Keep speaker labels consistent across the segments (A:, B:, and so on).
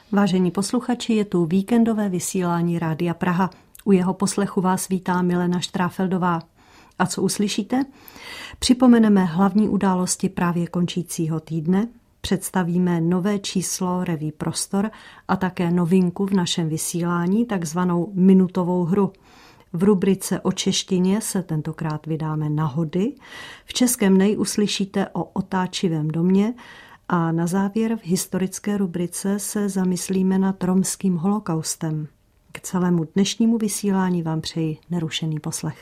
A: Vážení posluchači, je tu víkendové vysílání Rádia Praha. U jeho poslechu vás vítá Milena Štráfeldová. A co uslyšíte? Připomeneme hlavní události právě končícího týdne, představíme nové číslo Revue Prostor a také novinku v našem vysílání, takzvanou minutovou hru. V rubrice o češtině se tentokrát vydáme na hody. V českém uslyšíte o otáčivém domě a na závěr v historické rubrice se zamyslíme nad romským holokaustem. K celému dnešnímu vysílání vám přeji nerušený poslech.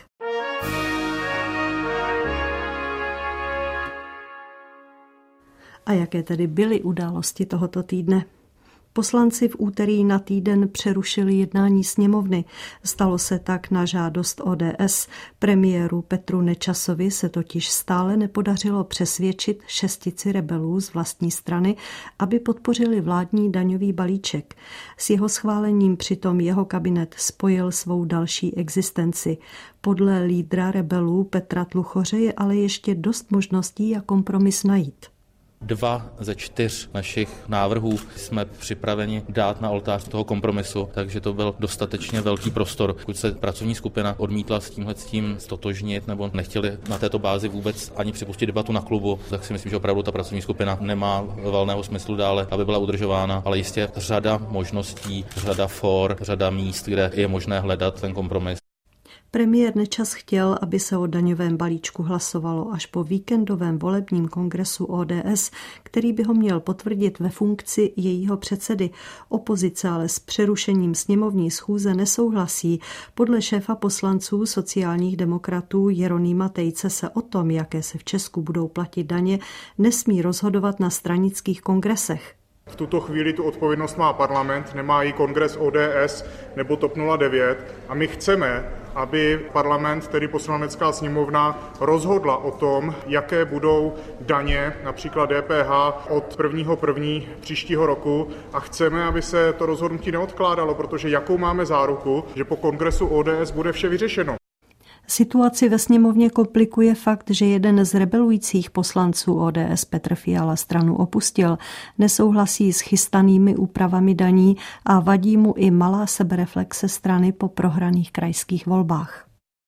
A: A jaké tedy byly události tohoto týdne? Poslanci v úterý na týden přerušili jednání sněmovny. Stalo se tak na žádost ODS. Premiéru Petru Nečasovi se totiž stále nepodařilo přesvědčit šestici rebelů z vlastní strany, aby podpořili vládní daňový balíček. S jeho schválením přitom jeho kabinet spojil svou další existenci. Podle lídra rebelů Petra Tluchoře je ale ještě dost možností, jak kompromis najít.
B: 2 ze 4 našich návrhů jsme připraveni dát na oltář toho kompromisu, takže to byl dostatečně velký prostor. Pokud se pracovní skupina odmítla s tímhletím stotožnit nebo nechtěli na této bázi vůbec ani připustit debatu na klubu, tak si myslím, že opravdu ta pracovní skupina nemá valného smyslu dále, aby byla udržována, ale jistě řada možností, řada for, řada míst, kde je možné hledat ten kompromis.
A: Premiér Nečas chtěl, aby se o daňovém balíčku hlasovalo až po víkendovém volebním kongresu ODS, který by ho měl potvrdit ve funkci jejího předsedy. Opozice ale s přerušením sněmovní schůze nesouhlasí. Podle šéfa poslanců sociálních demokratů Jeronýma Tejce se o tom, jaké se v Česku budou platit daně, nesmí rozhodovat na stranických kongresech.
C: V tuto chvíli tu odpovědnost má parlament, nemá ji kongres ODS nebo TOP 09 a my chceme, aby parlament, tedy poslanecká sněmovna, rozhodla o tom, jaké budou daně, například DPH, od 1.1. příštího roku a chceme, aby se to rozhodnutí neodkládalo, protože jakou máme záruku, že po kongresu ODS bude vše vyřešeno.
A: Situaci ve sněmovně komplikuje fakt, že jeden z rebelujících poslanců ODS Petr Fiala stranu opustil, nesouhlasí s chystanými úpravami daní a vadí mu i malá sebereflexe strany po prohraných krajských volbách.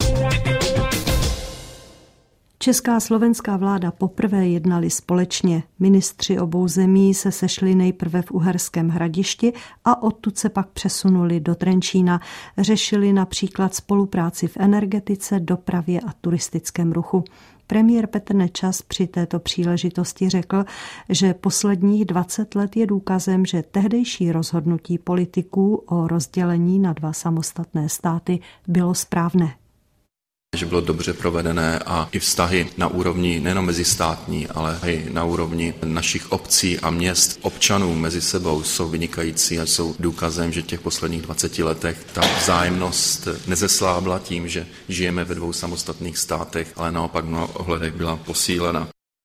A: Česká a slovenská vláda poprvé jednali společně. Ministři obou zemí se sešli nejprve v Uherském Hradišti a odtud se pak přesunuli do Trenčína. Řešili například spolupráci v energetice, dopravě a turistickém ruchu. Premiér Petr Nečas při této příležitosti řekl, že posledních 20 let je důkazem, že tehdejší rozhodnutí politiků o rozdělení na 2 samostatné státy bylo správné.
D: Že bylo dobře provedené a i vztahy na úrovni nejen mezistátní, ale i na úrovni našich obcí a měst, občanů mezi sebou jsou vynikající a jsou důkazem, že v těch posledních 20 letech ta vzájemnost nezeslábla tím, že žijeme ve 2 samostatných státech, ale naopak v mnoha ohledech byla posílena.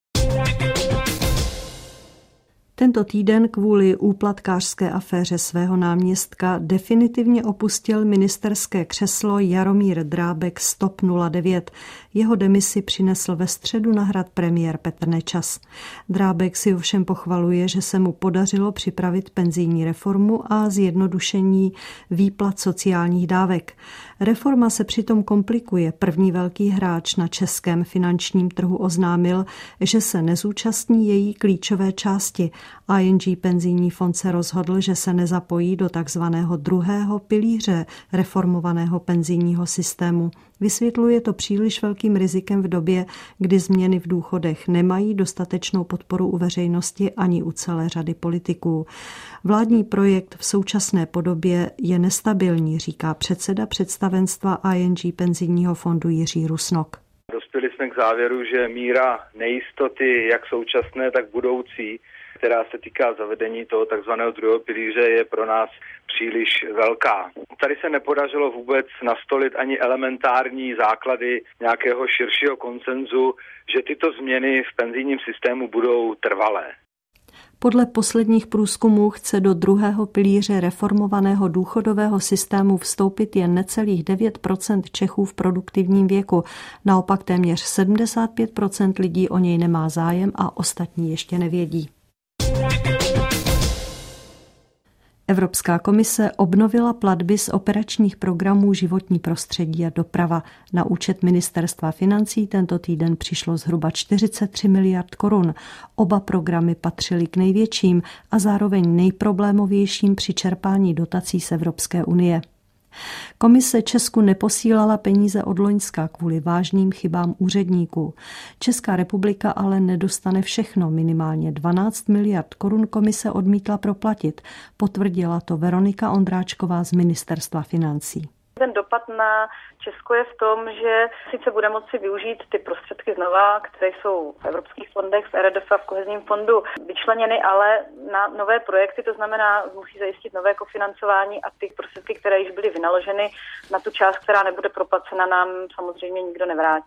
A: Tento týden kvůli úplatkářské aféře svého náměstka definitivně opustil ministerské křeslo Jaromír Drábek z TOP 09. Jeho demisi přinesl ve středu na Hrad premiér Petr Nečas. Drábek si ovšem pochvaluje, že se mu podařilo připravit penzijní reformu a zjednodušení výplat sociálních dávek. Reforma se přitom komplikuje. První velký hráč na českém finančním trhu oznámil, že se nezúčastní její klíčové části. ING penzijní fond se rozhodl, že se nezapojí do takzvaného druhého pilíře reformovaného penzijního systému. Vysvětluje to příliš velkým rizikem v době, kdy změny v důchodech nemají dostatečnou podporu u veřejnosti ani u celé řady politiků. Vládní projekt v současné podobě je nestabilní, říká předseda představenstva ING penzijního fondu Jiří Rusnok.
E: Dospěli jsme k závěru, že míra nejistoty, jak současné, tak budoucí, která se týká zavedení toho takzvaného druhého pilíře, je pro nás příliš velká. Tady se nepodařilo vůbec nastolit ani elementární základy nějakého širšího konsenzu, že tyto změny v penzijním systému budou trvalé.
A: Podle posledních průzkumů chce do druhého pilíře reformovaného důchodového systému vstoupit jen necelých 9% Čechů v produktivním věku. Naopak téměř 75% lidí o něj nemá zájem a ostatní ještě nevědí. Evropská komise obnovila platby z operačních programů Životní prostředí a doprava. Na účet Ministerstva financí tento týden přišlo zhruba 43 miliard korun. Oba programy patřily k největším a zároveň nejproblémovějším při čerpání dotací z Evropské unie. Komise Česku neposílala peníze od loňska kvůli vážným chybám úředníků. Česká republika ale nedostane všechno, minimálně 12 miliard korun komise odmítla proplatit. Potvrdila to Veronika Ondráčková z Ministerstva financí.
F: Ten dopad na Česko je v tom, že sice bude moci využít ty prostředky znova, které jsou v evropských fondech, v RDF a v kohezním fondu vyčleněny, ale na nové projekty, to znamená, musí zajistit nové kofinancování a ty prostředky, které již byly vynaloženy na tu část, která nebude proplacena, nám samozřejmě nikdo nevrátí.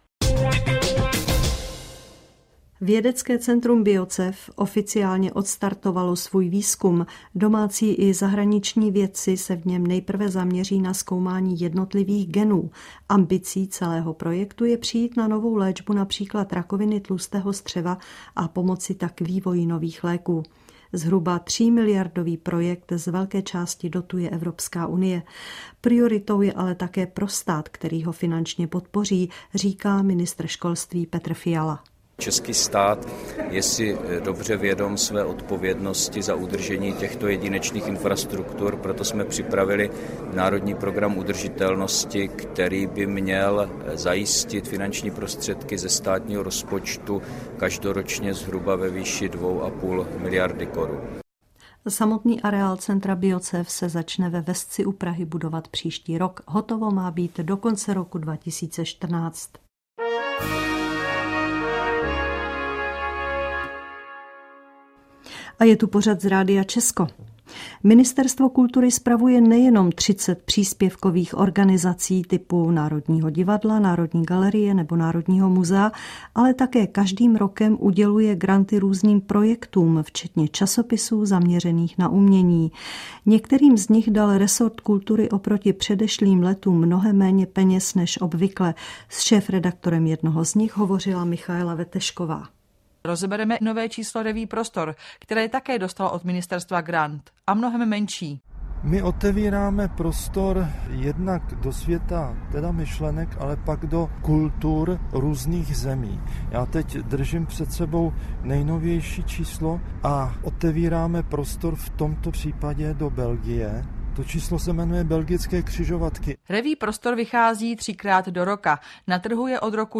A: Vědecké centrum Biocev oficiálně odstartovalo svůj výzkum. Domácí i zahraniční vědci se v něm nejprve zaměří na zkoumání jednotlivých genů. Ambicí celého projektu je přijít na novou léčbu například rakoviny tlustého střeva a pomoci tak vývoji nových léků. Zhruba 3 miliardový projekt z velké části dotuje Evropská unie. Prioritou je ale také pro stát, který ho finančně podpoří, říká ministr školství Petr Fiala.
G: Český stát je si dobře vědom své odpovědnosti za udržení těchto jedinečných infrastruktur, proto jsme připravili Národní program udržitelnosti, který by měl zajistit finanční prostředky ze státního rozpočtu každoročně zhruba ve výši 2,5 miliardy korun.
A: Samotný areál centra Biocev se začne ve Vesci u Prahy budovat příští rok. Hotovo má být do konce roku 2014. A je tu pořad z Rádia Česko. Ministerstvo kultury spravuje nejenom 30 příspěvkových organizací typu Národního divadla, Národní galerie nebo Národního muzea, ale také každým rokem uděluje granty různým projektům, včetně časopisů zaměřených na umění. Některým z nich dal resort kultury oproti předešlým letům mnohem méně peněz než obvykle. S šéfredaktorem jednoho z nich hovořila Michaela Vetešková.
H: Rozebereme nové číslo Reví Prostor, které také dostalo od ministerstva grant a mnohem menší.
I: My otevíráme prostor jednak do světa teda myšlenek, ale pak do kultur různých zemí. Já teď držím před sebou nejnovější číslo a otevíráme prostor v tomto případě do Belgie. To číslo se jmenuje Belgické křižovatky.
H: Reví Prostor vychází 3krát do roka. Na trhu je od roku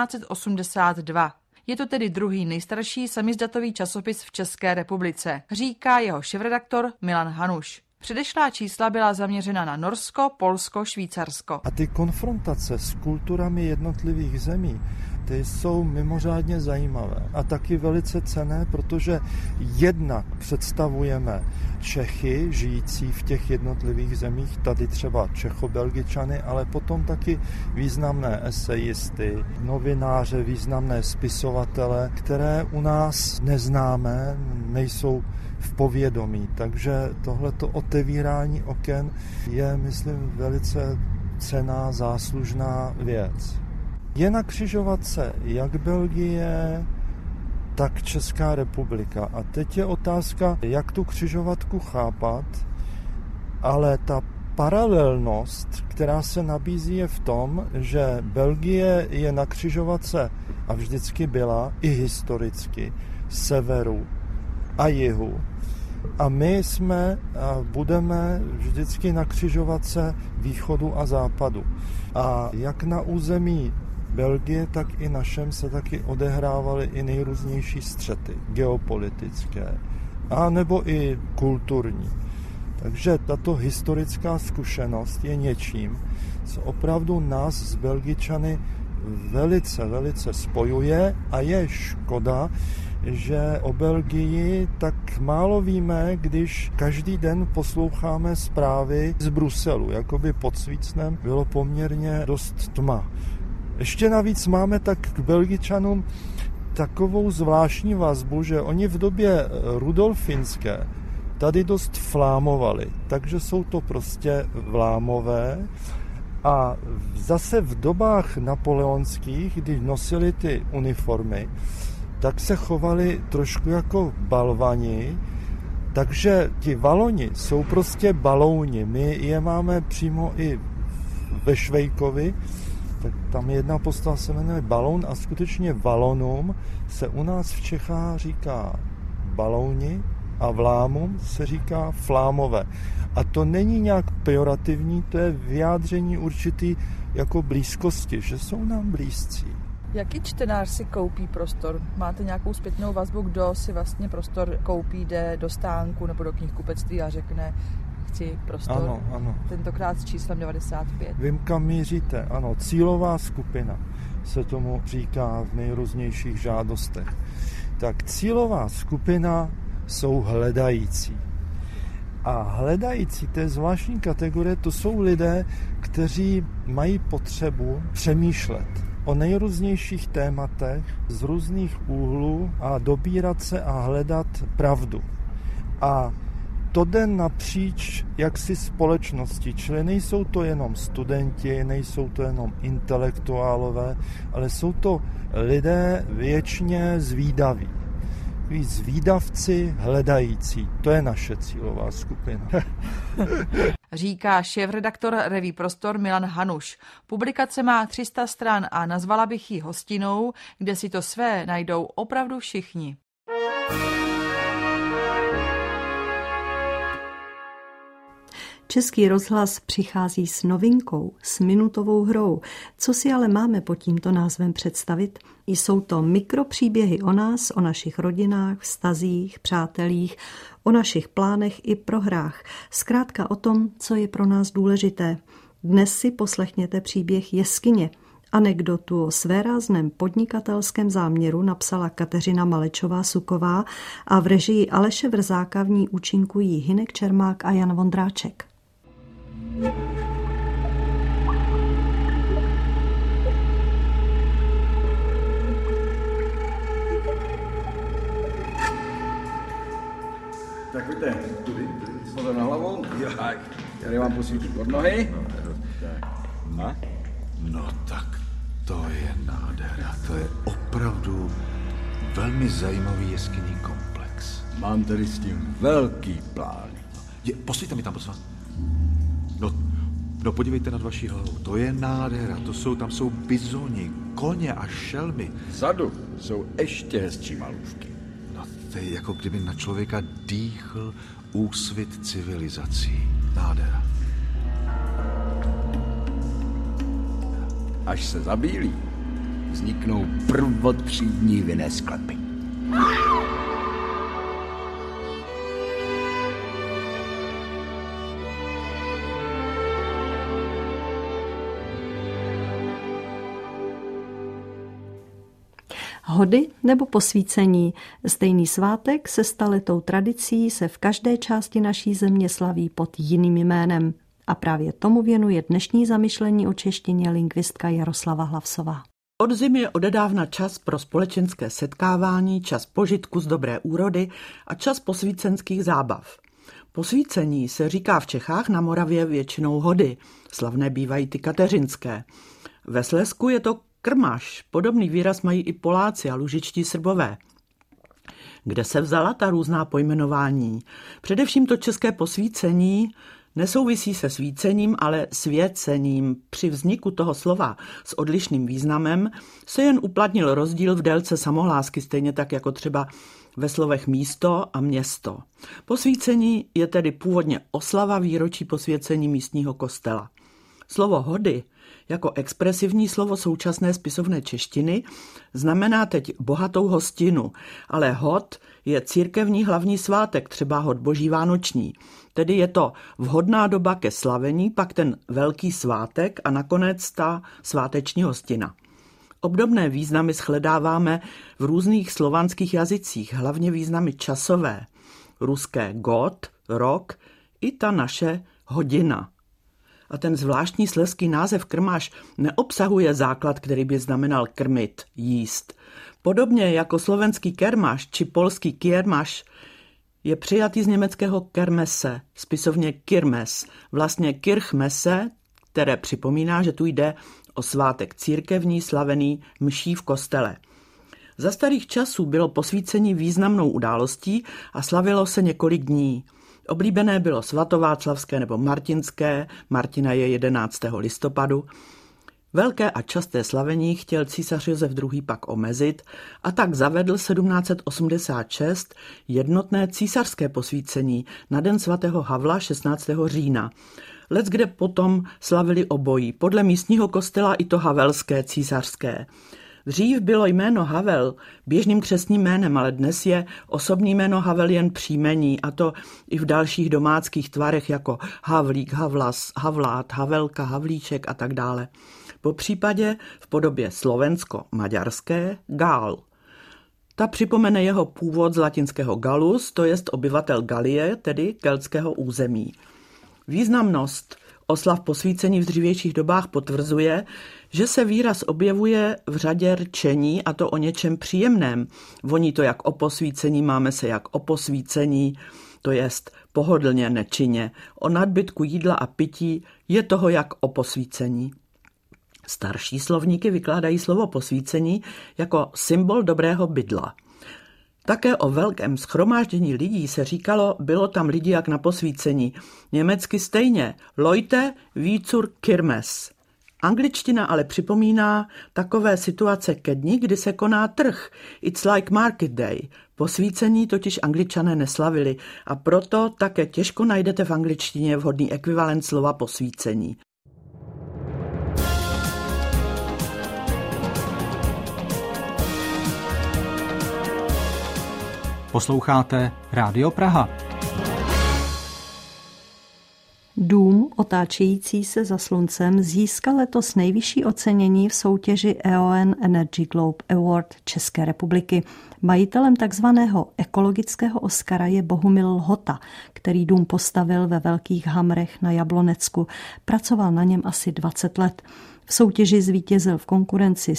H: 1982. Je to tedy druhý nejstarší samizdatový časopis v České republice, říká jeho šéfredaktor Milan Hanuš. Předešlá čísla byla zaměřena na Norsko, Polsko, Švýcarsko.
I: A ty konfrontace s kulturami jednotlivých zemí, ty jsou mimořádně zajímavé a taky velice cenné, protože jednak představujeme Čechy žijící v těch jednotlivých zemích, tady třeba Čecho-Belgičany, ale potom taky významné esejisty, novináře, významné spisovatele, které u nás neznáme, nejsou v povědomí. Takže tohleto otevírání oken je, myslím, velice cenná, záslužná věc. Je na křižovatce jak Belgie, tak Česká republika. A teď je otázka, jak tu křižovatku chápat, ale ta paralelnost, která se nabízí, je v tom, že Belgie je na křižovatce a vždycky byla i historicky severu a jihu. A my jsme a budeme vždycky na křižovatce východu a západu. A jak na území Belgie, tak i našem se taky odehrávaly i nejrůznější střety geopolitické, a nebo i kulturní. Takže tato historická zkušenost je něčím, co opravdu nás s Belgičany velice, velice spojuje a je škoda, že o Belgii tak málo víme, když každý den posloucháme zprávy z Bruselu. Jakoby pod svícnem bylo poměrně dost tma. Ještě navíc máme tak k Belgičanům takovou zvláštní vazbu, že oni v době rudolfinské tady dost flámovali, takže jsou to prostě vlámové. A zase v dobách napoleonských, když nosili ty uniformy, tak se chovali trošku jako balvani Takže ti Valoni jsou prostě balouni. My je máme přímo i ve Švejkovi, tak tam jedna postava se jmenuje Baloun a skutečně Valonům se u nás v Čechách říká balouni a Vlámům se říká flámové. A to není nějak pejorativní, to je vyjádření určitý jako blízkosti, že jsou nám blízcí.
H: Jaký čtenář si koupí prostor? Máte nějakou zpětnou vazbu, kdo si vlastně prostor koupí, jde do stánku nebo do knihkupectví a řekne, chci prostor?
I: Ano.
H: Tentokrát s číslem 95.
I: Vím, kam míříte. Ano, cílová skupina se tomu říká v nejrůznějších žádostech. Tak cílová skupina jsou hledající. A hledající, to je zvláštní kategorie, to jsou lidé, kteří mají potřebu přemýšlet o nejrůznějších tématech z různých úhlů a dobírat se a hledat pravdu. A to jde napříč jaksi společnosti, čili nejsou to jenom studenti, nejsou to jenom intelektuálové, ale jsou to lidé věčně zvídaví. Zvídavci hledající, to je naše cílová skupina.
H: Říká šéfredaktor Revue Prostor Milan Hanuš. Publikace má 300 stran a nazvala bych ji hostinou, kde si to své najdou opravdu všichni.
A: Český rozhlas přichází s novinkou, s minutovou hrou. Co si ale máme pod tímto názvem představit? Jsou to mikropříběhy o nás, o našich rodinách, vztazích, přátelích, o našich plánech i prohrách. Zkrátka o tom, co je pro nás důležité. Dnes si poslechněte příběh Jeskyně. Anekdotu o svérázném podnikatelském záměru napsala Kateřina Malečová-Suková a v režii Aleše Vrzáka v ní účinkují Hynek Čermák a Jan Vondráček.
J: Tak pojďte, pozor na hlavu, tak, tady vám posvítím pod nohy.
K: No tak to je nádhera, to je opravdu velmi zajímavý jeskyní komplex.
J: Mám tady s tím velký plán.
K: Posvíťte mi tam, prosím vás. No podívejte nad vaší hlavou, to je nádhera, tam jsou bizoni, koně a šelmy.
J: Vzadu jsou ještě hezčí malůvky.
K: No to je jako kdyby na člověka dýchl úsvit civilizací. Nádhera.
J: Až se zabílí, vzniknou prvotřídní vinné sklepy.
A: Hody nebo posvícení. Stejný svátek se staletou tradicí se v každé části naší země slaví pod jiným jménem. A právě tomu věnuje dnešní zamyšlení o češtině lingvistka Jaroslava Hlavsová.
L: Podzim je odedávna čas pro společenské setkávání, čas požitku z dobré úrody a čas posvícenských zábav. Posvícení se říká v Čechách, na Moravě většinou hody. Slavné bývají ty kateřinské. Ve Slezsku je to krmaš. Podobný výraz mají i Poláci a lužičtí Srbové. Kde se vzala ta různá pojmenování? Především to české posvícení nesouvisí se svícením, ale svěcením. Při vzniku toho slova s odlišným významem se jen uplatnil rozdíl v délce samohlásky, stejně tak jako třeba ve slovech místo a město. Posvícení je tedy původně oslava výročí posvěcení místního kostela. Slovo hody jako expresivní slovo současné spisovné češtiny znamená teď bohatou hostinu, ale hod je církevní hlavní svátek, třeba hod Boží vánoční. Tedy je to vhodná doba ke slavení, pak ten velký svátek a nakonec ta sváteční hostina. Obdobné významy shledáváme v různých slovanských jazycích, hlavně významy časové. Ruské god, rok i ta naše hodina. A ten zvláštní slezský název krmáš neobsahuje základ, který by znamenal krmit, jíst. Podobně jako slovenský kermaš či polský kiermaš je přijatý z německého kermese, spisovně kirmes, vlastně kirchmese, které připomíná, že tu jde o svátek církevní slavený mší v kostele. Za starých časů bylo posvícení významnou událostí a slavilo se několik dní. Oblíbené bylo svatováclavské nebo martinské, Martina je 11. listopadu. Velké a časté slavení chtěl císař Josef II. Pak omezit a tak zavedl 1786 jednotné císařské posvícení na den svatého Havla 16. října. Leckde potom slavili obojí, podle místního kostela i to havelské císařské. Dřív bylo jméno Havel běžným křestním jménem, ale dnes je osobní jméno Havel jen příjmení, a to i v dalších domáckých tvarech jako Havlík, Havlas, Havlát, Havelka, Havlíček a tak dále. Po případě v podobě slovensko-maďarské Gál. Ta připomene jeho původ z latinského Gallus, to jest obyvatel Galie, tedy keltského území. Významnost oslav posvícení v dřívějších dobách potvrzuje, že se výraz objevuje v řadě rčení, a to o něčem příjemném. Voní to jak o posvícení, máme se jak o posvícení, to jest pohodlně, nečinně. O nadbytku jídla a pití je toho jak o posvícení. Starší slovníky vykládají slovo posvícení jako symbol dobrého bydla. Také o velkém shromáždění lidí se říkalo, bylo tam lidi jak na posvícení. Německy stejně, Leute wie zur Kirmes. Angličtina ale připomíná takové situace ke dni, kdy se koná trh. It's like market day. Posvícení totiž Angličané neslavili a proto také těžko najdete v angličtině vhodný ekvivalent slova posvícení.
M: Posloucháte Rádio Praha.
A: Dům otáčející se za sluncem získal letos nejvyšší ocenění v soutěži EON Energy Globe Award České republiky. Majitelem takzvaného ekologického Oscara je Bohumil Lhota, který dům postavil ve Velkých Hamrech na Jablonecku. Pracoval na něm asi 20 let. V soutěži zvítězil v konkurenci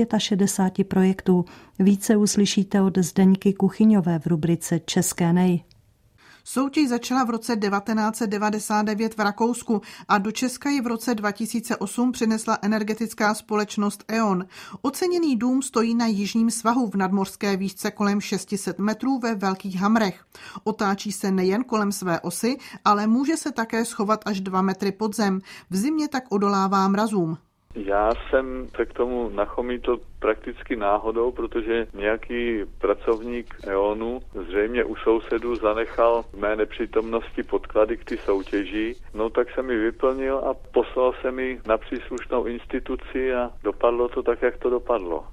A: 165 projektů. Více uslyšíte od Zdeňky Kuchyňové v rubrice České nej.
N: Soutěž začala v roce 1999 v Rakousku a do Česka ji v roce 2008 přinesla energetická společnost E.ON. Oceněný dům stojí na jižním svahu v nadmořské výšce kolem 600 metrů ve Velkých Hamrech. Otáčí se nejen kolem své osy, ale může se také schovat až 2 metry pod zem. V zimě tak odolává mrazům.
O: Já jsem se k tomu nachomítl prakticky náhodou, protože nějaký pracovník EONu zřejmě u sousedů zanechal v mé nepřítomnosti podklady k ty soutěži. No tak jsem ji vyplnil a poslal jsem ji na příslušnou instituci a dopadlo to tak, jak to dopadlo.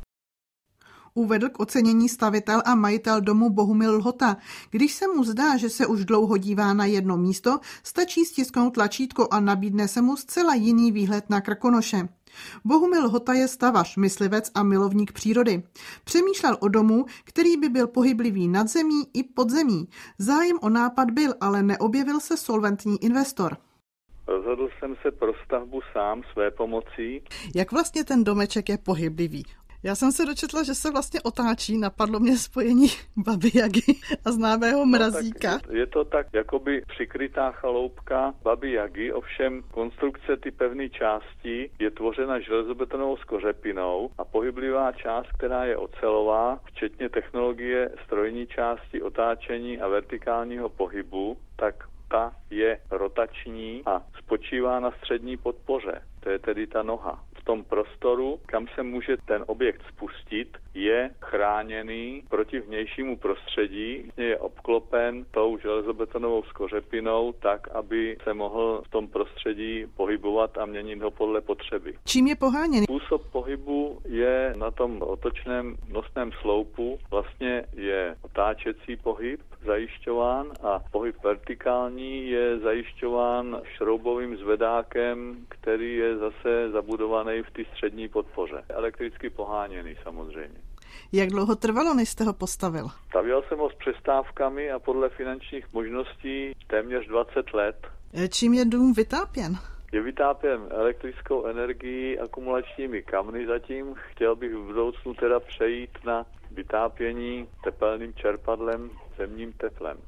N: Uvedl k ocenění stavitel a majitel domu Bohumil Lhota. Když se mu zdá, že se už dlouho dívá na jedno místo, stačí stisknout tlačítko a nabídne se mu zcela jiný výhled na Krkonoše. Bohumil Lhota je stavař, myslivec a milovník přírody. Přemýšlel o domu, který by byl pohyblivý nad zemí i pod zemí. Zájem o nápad byl, ale neobjevil se solventní investor.
O: Rozhodl jsem se pro stavbu sám své pomocí.
N: Jak vlastně ten domeček je pohyblivý? Já jsem se dočetla, že se vlastně otáčí, napadlo mě spojení Baby Jagy a známého Mrazíka.
O: No, je to tak jakoby přikrytá chaloupka Baby Jagy, ovšem konstrukce ty pevné části je tvořena železobetonovou skořepinou a pohyblivá část, která je ocelová, včetně technologie strojní části, otáčení a vertikálního pohybu, tak ta je rotační a spočívá na střední podpoře. To je tedy ta noha. V tom prostoru, kam se může ten objekt spustit, je chráněný proti vnějšímu prostředí, je obklopen tou železobetonovou skořepinou tak, aby se mohl v tom prostředí pohybovat a měnit ho podle potřeby.
N: Čím je poháněný?
O: Způsob pohybu je na tom otočném nosném sloupu, vlastně je otáčecí pohyb zajišťován a pohyb vertikální je zajišťován šroubovým zvedákem, který je zase zabudovaný v té střední podpoře. Elektricky poháněný samozřejmě.
N: Jak dlouho trvalo, než jste ho postavil?
O: Stavěl jsem ho s přestávkami a podle finančních možností téměř 20 let.
N: Čím je dům vytápěn?
O: Je vytápěn elektrickou energií, akumulačními kamny zatím. Chtěl bych v budoucnu teda přejít na vytápění tepelným čerpadlem, zemním teplem.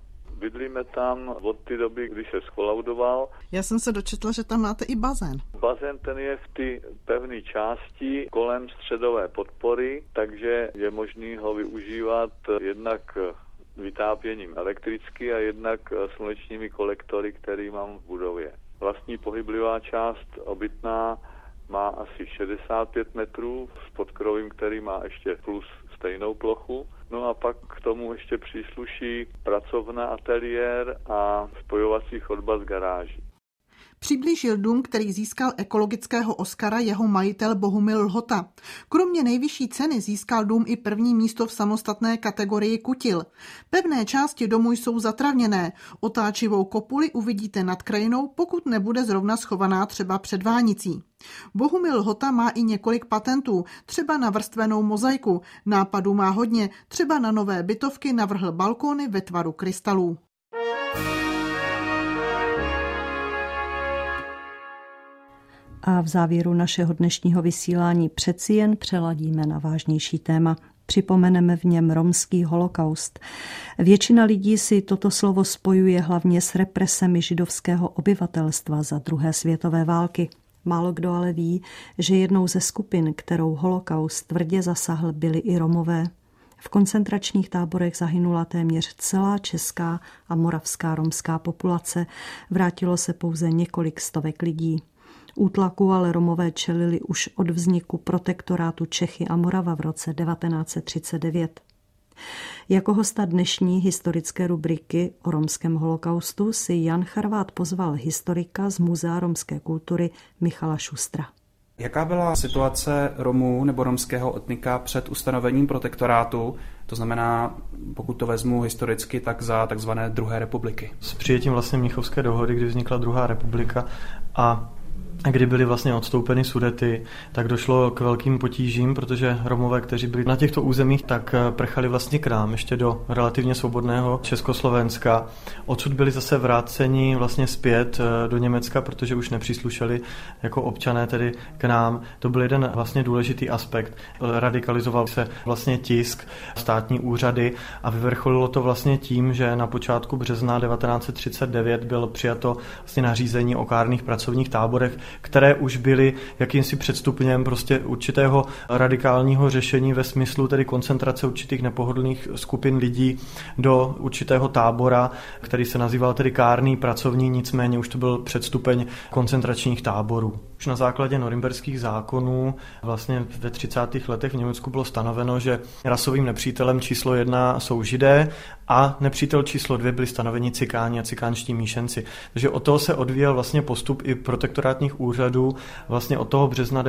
O: Bydlíme tam od té doby, kdy se skolaudoval.
N: Já jsem se dočetla, že tam máte i bazén.
O: Bazén ten je v té pevné části kolem středové podpory, takže je možný ho využívat jednak vytápěním elektricky a jednak slunečními kolektory, které mám v budově. Vlastní pohyblivá část obytná má asi 65 metrů s podkrovím, který má ještě plus stejnou plochu. No a pak k tomu ještě přísluší pracovna, ateliér a spojovací chodba z garáží.
N: Přiblížil dům, který získal ekologického Oscara jeho majitel Bohumil Lhota. Kromě nejvyšší ceny získal dům i první místo v samostatné kategorii kutil. Pevné části domu jsou zatravněné. Otáčivou kopuli uvidíte nad krajinou, pokud nebude zrovna schovaná třeba před Vánicí. Bohumil Lhota má i několik patentů, třeba na vrstvenou mozaiku. Nápadů má hodně, třeba na nové bytovky navrhl balkóny ve tvaru krystalů.
A: A v závěru našeho dnešního vysílání přeci jen přeladíme na vážnější téma. Připomeneme v něm romský holokaust. Většina lidí si toto slovo spojuje hlavně s represemi židovského obyvatelstva za druhé světové války. Málo kdo ale ví, že jednou ze skupin, kterou holokaust tvrdě zasahl, byli i Romové. V koncentračních táborech zahynula téměř celá česká a moravská romská populace. Vrátilo se pouze několik stovek lidí. Útlaku ale Romové čelili už od vzniku protektorátu Čechy a Morava v roce 1939. Jako hosta dnešní historické rubriky o romském holokaustu si Jan Charvát pozval historika z Muzea romské kultury Michala Šustra.
P: Jaká byla situace Romů nebo romského etnika před ustanovením protektorátu? To znamená, pokud to vezmu historicky, tak za takzvané druhé republiky.
Q: S přijetím vlastně Mnichovské dohody, kdy vznikla druhá republika a kdy byly vlastně odstoupeny Sudety, tak došlo k velkým potížím, protože Romové, kteří byli na těchto územích, tak prchali vlastně k nám ještě do relativně svobodného Československa. Odsud byli zase vráceni vlastně zpět do Německa, protože už nepříslušeli jako občané tedy k nám. To byl jeden vlastně důležitý aspekt. Radikalizoval se vlastně tisk, státní úřady a vyvrcholilo to vlastně tím, že na počátku března 1939 bylo přijato vlastně nařízení o kárných pracovních táborech, které už byly jakýmsi předstupněm prostě určitého radikálního řešení ve smyslu tedy koncentrace určitých nepohodlných skupin lidí do určitého tábora, který se nazýval tedy kárný pracovní, nicméně už to byl předstupeň koncentračních táborů. Už na základě norimberských zákonů vlastně ve 30. letech v Německu bylo stanoveno, že rasovým nepřítelem číslo 1 jsou Židé a nepřítel číslo 2 byli stanoveni cikáni a cikánští míšenci. Takže od toho se odvíjel vlastně postup i protektorátních úřadů vlastně od toho března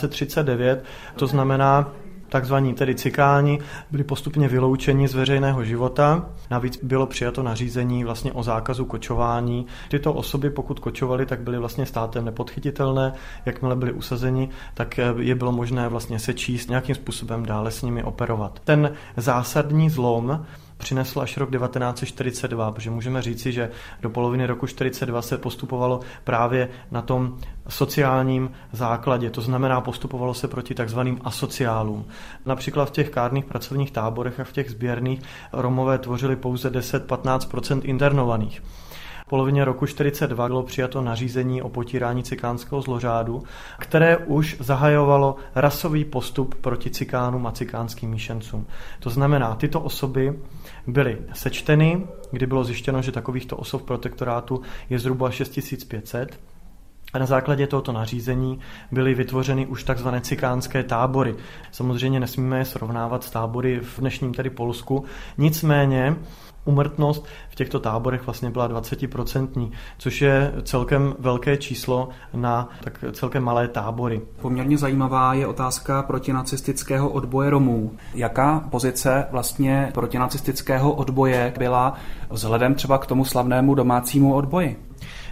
Q: 1939. To znamená, takzvaní tedy cikáni byli postupně vyloučeni z veřejného života. Navíc bylo přijato nařízení vlastně o zákazu kočování. Tyto osoby, pokud kočovaly, tak byly vlastně státem nepodchytitelné. Jakmile byli usazeni, tak je bylo možné vlastně sečíst, nějakým způsobem dále s nimi operovat. Ten zásadní zlom přinesl až rok 1942, protože můžeme říci, že do poloviny roku 1942 se postupovalo právě na tom sociálním základě, to znamená postupovalo se proti takzvaným asociálům. Například v těch kárných pracovních táborech a v těch sběrných Romové tvořili pouze 10-15% internovaných. V polovině roku 1942 bylo přijato nařízení o potírání cikánského zlořádu, které už zahajovalo rasový postup proti cikánům a cikánským míšencům. To znamená, tyto osoby byly sečteny, kdy bylo zjištěno, že takovýchto osob v protektorátu je zhruba 6500. A na základě tohoto nařízení byly vytvořeny už takzvané cikánské tábory. Samozřejmě nesmíme je srovnávat s tábory v dnešním tedy Polsku, nicméně úmrtnost v těchto táborech vlastně byla 20%, což je celkem velké číslo na tak celkem malé tábory.
P: Poměrně zajímavá je otázka protinacistického odboje Romů. Jaká pozice vlastně protinacistického odboje byla vzhledem třeba k tomu slavnému domácímu odboji?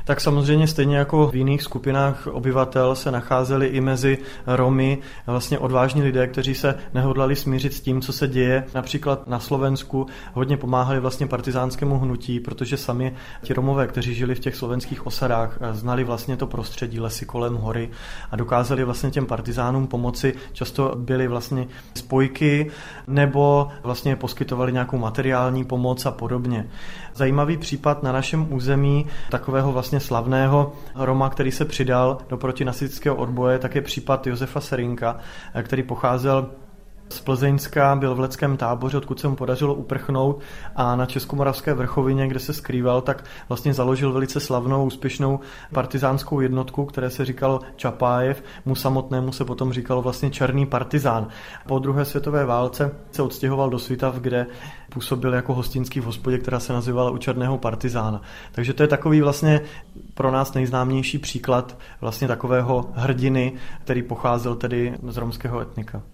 Q: tak samozřejmě stejně jako v jiných skupinách obyvatel se nacházeli i mezi Romy vlastně odvážní lidé, kteří se nehodlali smířit s tím, co se děje. Například na Slovensku hodně pomáhali vlastně partizánskému hnutí, protože sami ti Romové, kteří žili v těch slovenských osadách, znali vlastně to prostředí, lesy kolem hory a dokázali vlastně těm partizánům pomoci. Často byly vlastně spojky nebo vlastně poskytovali nějakou materiální pomoc a podobně. Zajímavý případ na našem území takového vlastně slavného Roma, který se přidal do protinacistického odboje, tak je případ Josefa Serynka, který pocházel z Plzeňska, byl v leckém táboře, odkud se mu podařilo uprchnout a na Českomoravské vrchovině, kde se skrýval, tak vlastně založil velice slavnou, úspěšnou partizánskou jednotku, které se říkalo Čapájev, mu samotnému se potom říkalo vlastně Černý partizán. Po druhé světové válce se odstěhoval do Svitav, kde působil jako hostinský v hospodě, která se nazývala U Černého partizána. Takže to je takový vlastně pro nás nejznámější příklad vlastně takového hrdiny, který pocházel tedy z romského etnika.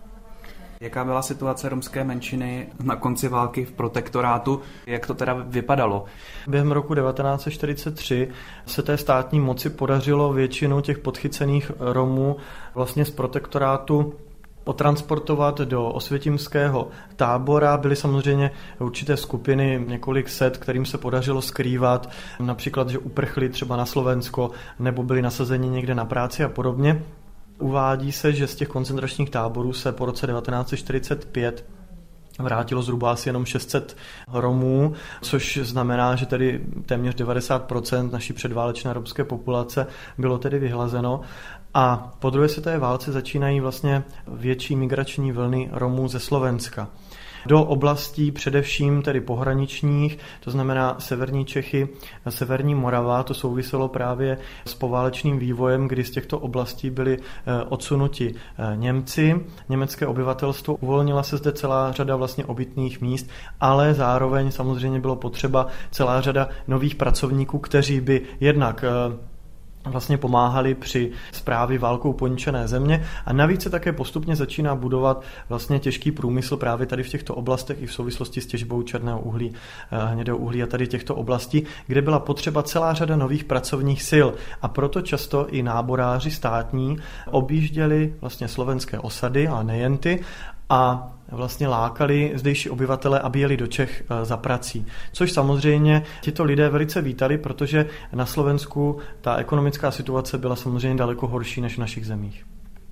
P: Jaká byla situace romské menšiny na konci války v protektorátu? Jak to teda vypadalo?
Q: Během roku 1943 se té státní moci podařilo většinu těch podchycených Romů vlastně z protektorátu otransportovat do osvětimského tábora. Byly samozřejmě určité skupiny, několik set, kterým se podařilo skrývat, například, že uprchli třeba na Slovensko nebo byli nasazeni někde na práci a podobně. Uvádí se, že z těch koncentračních táborů se po roce 1945 vrátilo zhruba asi jenom 600 Romů, což znamená, že tedy téměř 90% naší předválečné romské populace bylo tedy vyhlazeno. A po druhé světové válce začínají vlastně větší migrační vlny Romů ze Slovenska do oblastí především tedy pohraničních, to znamená severní Čechy, severní Morava. To souviselo právě s poválečným vývojem, kdy z těchto oblastí byli odsunuti Němci. Německé obyvatelstvo, uvolnila se zde celá řada vlastně obytných míst, ale zároveň samozřejmě bylo potřeba celá řada nových pracovníků, kteří by jednak vlastně pomáhali při správě válkou poničené země a navíc se také postupně začíná budovat vlastně těžký průmysl právě tady v těchto oblastech i v souvislosti s těžbou černého uhlí, hnědého uhlí a tady těchto oblastí, kde byla potřeba celá řada nových pracovních sil a proto často i náboráři státní objížděli vlastně slovenské osady a nejen ty a vlastně lákali zdejší obyvatele, aby jeli do Čech za prací. Což samozřejmě tito lidé velice vítali, protože na Slovensku ta ekonomická situace byla samozřejmě daleko horší než v našich zemích.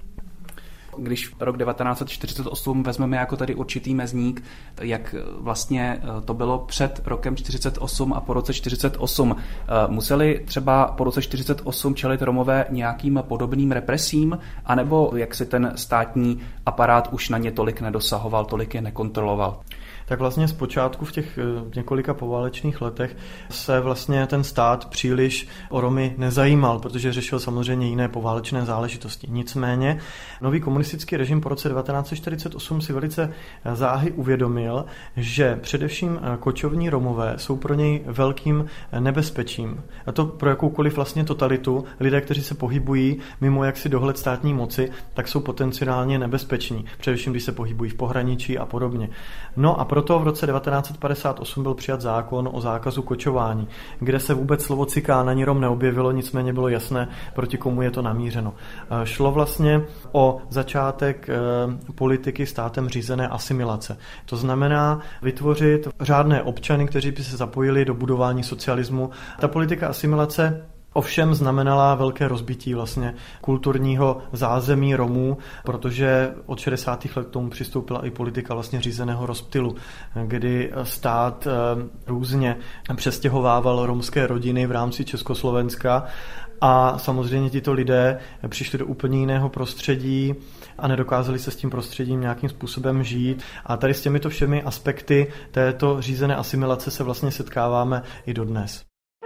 P: Když rok 1948 vezmeme jako tady určitý mezník, jak vlastně to bylo před rokem 48 a po roce 48. Museli třeba po roce 48 čelit Romové nějakým podobným represím, anebo jak si ten státní aparát už na ně tolik nedosahoval, tolik je nekontroloval?
Q: Tak vlastně zpočátku v těch několika poválečných letech se vlastně ten stát příliš o Romy nezajímal, protože řešil samozřejmě jiné poválečné záležitosti. Nicméně nový komunistický režim po roce 1948 si velice záhy uvědomil, že především kočovní Romové jsou pro něj velkým nebezpečím. A to pro jakoukoliv vlastně totalitu, lidé, kteří se pohybují mimo jaksi dohled státní moci, tak jsou potenciálně nebezpeční, především když se pohybují v pohraničí a podobně. No a proto v roce 1958 byl přijat zákon o zákazu kočování, kde se vůbec slovo cikán ani Rom neobjevilo, nicméně bylo jasné, proti komu je to namířeno. Šlo vlastně o začátek politiky státem řízené asimilace. To znamená vytvořit řádné občany, kteří by se zapojili do budování socialismu. Ta politika asimilace ovšem znamenala velké rozbití vlastně kulturního zázemí Romů, protože od 60. let k tomu přistoupila i politika vlastně řízeného rozptylu, kdy stát různě přestěhovával romské rodiny v rámci Československa a samozřejmě tito lidé přišli do úplně jiného prostředí a nedokázali se s tím prostředím nějakým způsobem žít. A tady s těmito všemi aspekty této řízené asimilace se vlastně setkáváme i dodnes.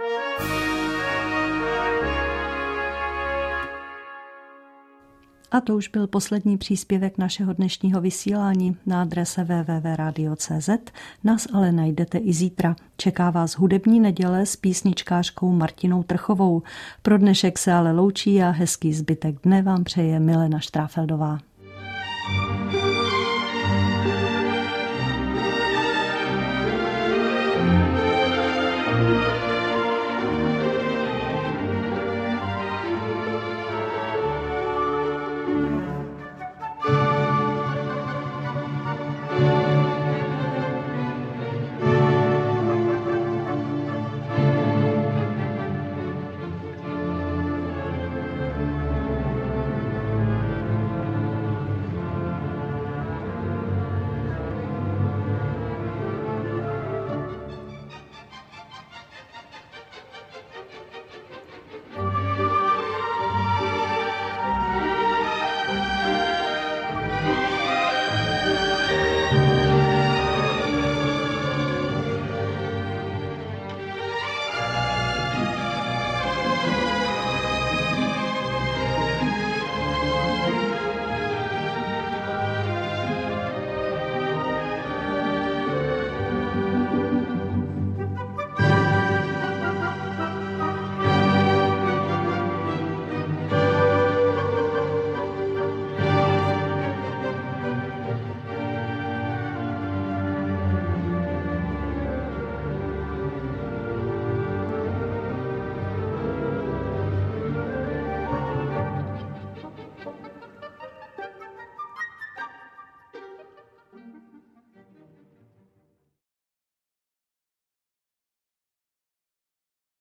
A: A to už byl poslední příspěvek našeho dnešního vysílání. Na adrese www.radio.cz nás ale najdete i zítra. Čeká vás hudební neděle s písničkářkou Martinou Trchovou. Pro dnešek se ale loučí a hezký zbytek dne vám přeje Milena Štráfeldová.